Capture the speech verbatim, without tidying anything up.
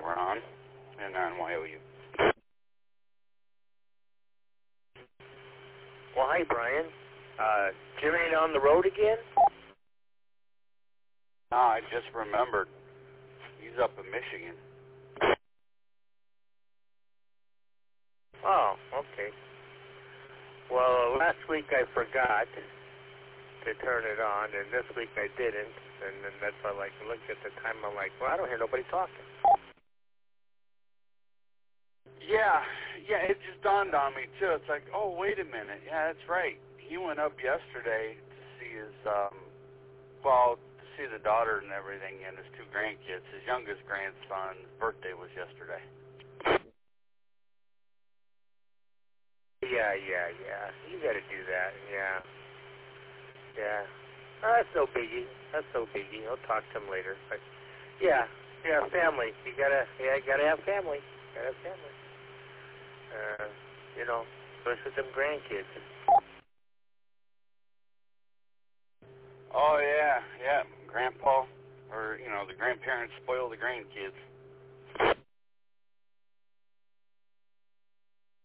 Ron in N Y O U. Well, hi, Brian. Uh, Jim ain't on the road again? No, I just remembered. He's up in Michigan. Oh, okay. Well, last week I forgot to turn it on, and this week I didn't, and then that's why, like, I looked at the time, I'm like, well, I don't hear nobody talking. Yeah, yeah, it just dawned on me, too. It's like, oh, wait a minute. Yeah, that's right. He went up yesterday to see his, um, well, to see the daughter and everything and his two grandkids. His youngest grandson's birthday was yesterday. Yeah, yeah, yeah. You gotta do that, yeah. Yeah. Oh, that's no biggie. That's no biggie. I'll talk to him later. But, yeah, yeah, family. You gotta, yeah, you gotta have family. You gotta have family. Uh, you know, especially them grandkids. Oh, yeah, yeah. Grandpa, or, you know, the grandparents spoil the grandkids.